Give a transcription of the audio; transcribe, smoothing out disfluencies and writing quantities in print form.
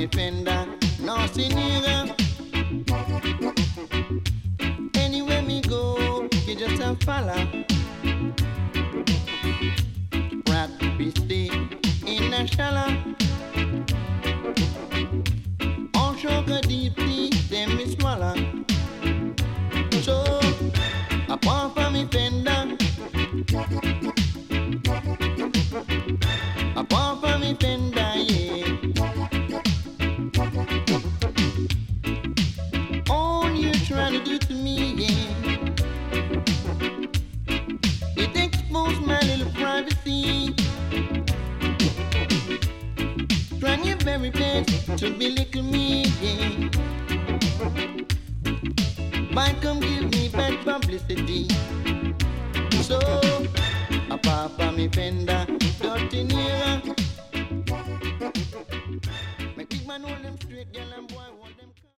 me fender, no see nearer. Anywhere me go, you just a follow. Rat be stay in a shallow. All sugar deeply, them me swallow. So, apart from me fender, apart from me fender, yeah. All you trying to do to me, yeah, it exposed my little privacy. Trying your very best to belittle me, yeah. Might come give me bad publicity. So, apart from me fender, dirty nearer.